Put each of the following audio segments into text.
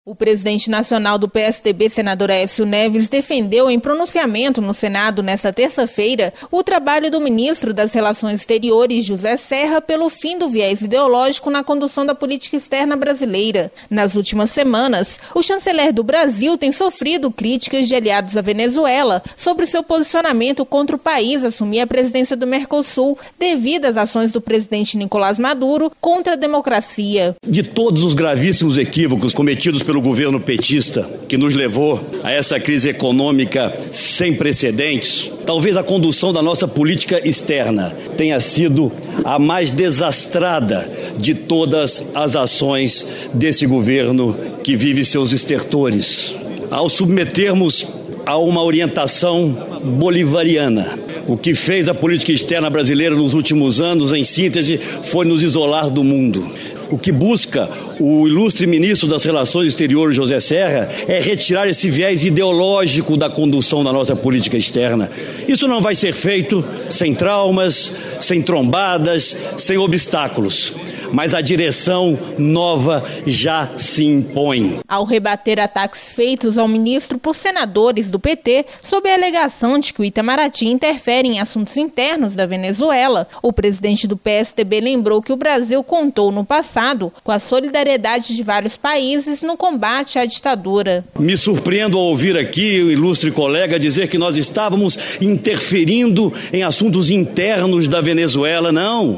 O presidente nacional do PSDB, senador Aécio Neves, defendeu em pronunciamento no Senado nesta terça-feira o trabalho do ministro das Relações Exteriores, José Serra, pelo fim do viés ideológico na condução da política externa brasileira. Nas últimas semanas, o chanceler do Brasil tem sofrido críticas de aliados à Venezuela sobre seu posicionamento contra o país assumir a presidência do Mercosul devido às ações do presidente Nicolás Maduro contra a democracia. De todos os gravíssimos equívocos cometidos pelo governo petista, que nos levou a essa crise econômica sem precedentes, talvez a condução da nossa política externa tenha sido a mais desastrada de todas as ações desse governo que vive seus estertores. Ao submetermos a uma orientação bolivariana, o que fez a política externa brasileira nos últimos anos, em síntese, foi nos isolar do mundo. O que busca o ilustre ministro das Relações Exteriores, José Serra, é retirar esse viés ideológico da condução da nossa política externa. Isso não vai ser feito sem traumas, sem trombadas, sem obstáculos. Mas a direção nova já se impõe. Ao rebater ataques feitos ao ministro por senadores do PT sob a alegação de que o Itamaraty interfere em assuntos internos da Venezuela, o presidente do PSDB lembrou que o Brasil contou no passado com a solidariedade de vários países no combate à ditadura. Me surpreendo ao ouvir aqui o ilustre colega dizer que nós estávamos interferindo em assuntos internos da Venezuela.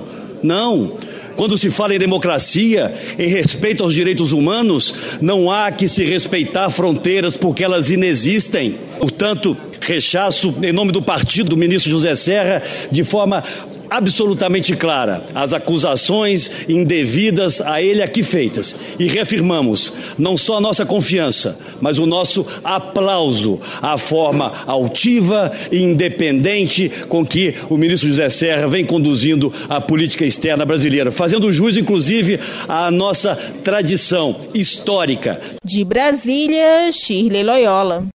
Não. Quando se fala em democracia, em respeito aos direitos humanos, não há que se respeitar fronteiras porque elas inexistem. Portanto, rechaço, em nome do partido do ministro José Serra, de forma absolutamente clara, as acusações indevidas a ele aqui feitas. E reafirmamos não só a nossa confiança, mas o nosso aplauso à forma altiva e independente com que o ministro José Serra vem conduzindo a política externa brasileira, fazendo jus, inclusive, à nossa tradição histórica. De Brasília, Shirley Loyola.